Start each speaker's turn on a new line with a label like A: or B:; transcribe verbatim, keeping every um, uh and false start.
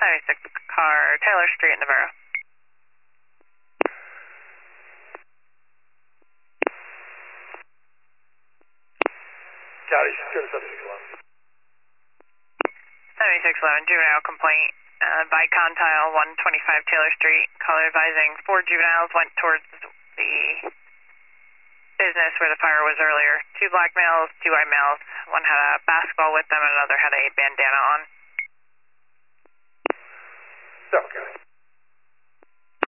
A: ninety-six car, Taylor Street in Navarro.
B: County, seventy-six eleven.
A: seventy-six eleven, juvenile complaint. Uh, Vicon tile, one twenty-five Taylor Street. Caller advising four juveniles went towards the business where the fire was earlier. Two black males, two white males. One had a basketball with them, and another had a bandana on.
B: Several County.